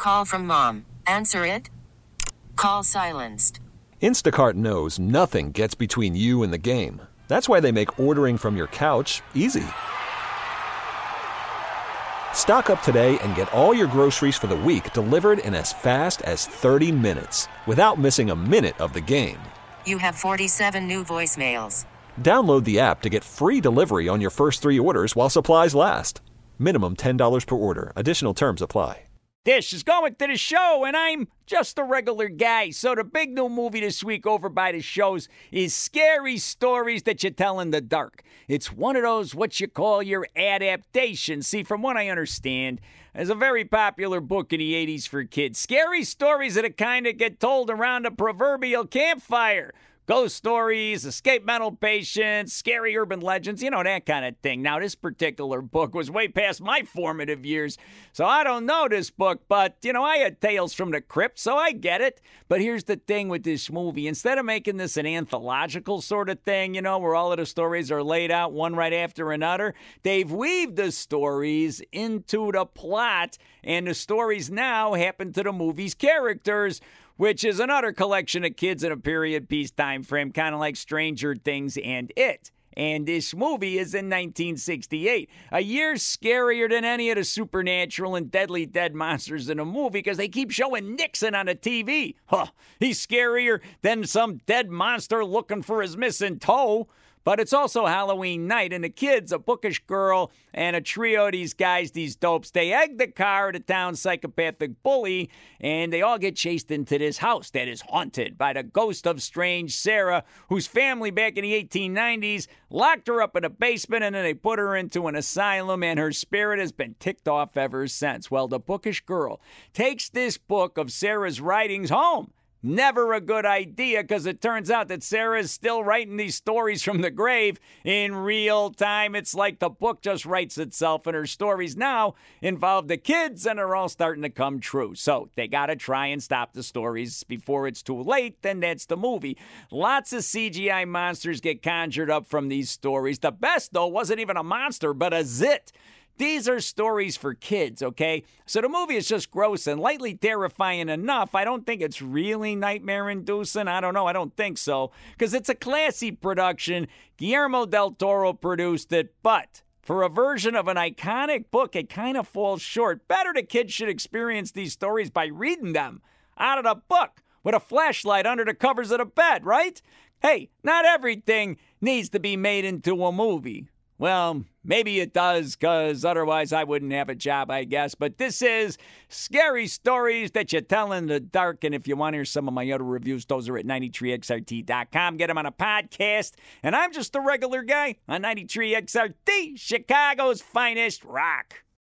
Call from mom. Answer it. Call silenced. Instacart knows nothing gets between you and the game. That's why they make ordering from your couch easy. Stock up today and get all your groceries for the week delivered in as fast as 30 minutes without missing a minute of the game. You have 47 new voicemails. Download the app to get free delivery on your first 3 orders while supplies last. Minimum $10 per order. Additional terms apply. Dish is going to the show, and I'm just a regular guy. So the big new movie this week over by the shows is Scary Stories That You Tell in the Dark. It's one of those what you call your adaptations. See, from what I understand, it's a very popular book in the 80s for kids. Scary stories that kind of get told around a proverbial campfire. Ghost stories, escape mental patients, scary urban legends, that kind of thing. Now, this particular book was way past my formative years, so I don't know this book, but, I had Tales from the Crypt, so I get it. But here's the thing with this movie. Instead of making this an anthological sort of thing, where all of the stories are laid out one right after another, they've weaved the stories into the plot, and the stories now happen to the movie's characters, which is another collection of kids in a period piece time frame, kind of like Stranger Things and It. And this movie is in 1968, a year scarier than any of the supernatural and deadly dead monsters in a movie because they keep showing Nixon on the TV. Huh, he's scarier than some dead monster looking for his missing toe. But it's also Halloween night, and the kids, a bookish girl, and a trio of these guys, these dopes, they egg the car of the town's psychopathic bully, and they all get chased into this house that is haunted by the ghost of strange Sarah, whose family back in the 1890s locked her up in a basement, and then they put her into an asylum, and her spirit has been ticked off ever since. Well, the bookish girl takes this book of Sarah's writings home. Never a good idea because it turns out that Sarah is still writing these stories from the grave in real time. It's like the book just writes itself, and her stories now involve the kids, and they're all starting to come true. So they got to try and stop the stories before it's too late. Then that's the movie. Lots of CGI monsters get conjured up from these stories. The best, though, wasn't even a monster, but a zit. These are stories for kids, okay? So the movie is just gross and lightly terrifying enough. I don't think it's really nightmare-inducing. I don't know. I don't think so. Because it's a classy production. Guillermo del Toro produced it, but for a version of an iconic book, it kind of falls short. Better the kids should experience these stories by reading them out of the book with a flashlight under the covers of the bed, right? Hey, not everything needs to be made into a movie. Well, maybe it does, because otherwise I wouldn't have a job, I guess. But this is Scary Stories That You Tell in the Dark. And if you want to hear some of my other reviews, those are at 93xrt.com. Get them on a podcast. And I'm just a regular guy on 93XRT, Chicago's finest rock.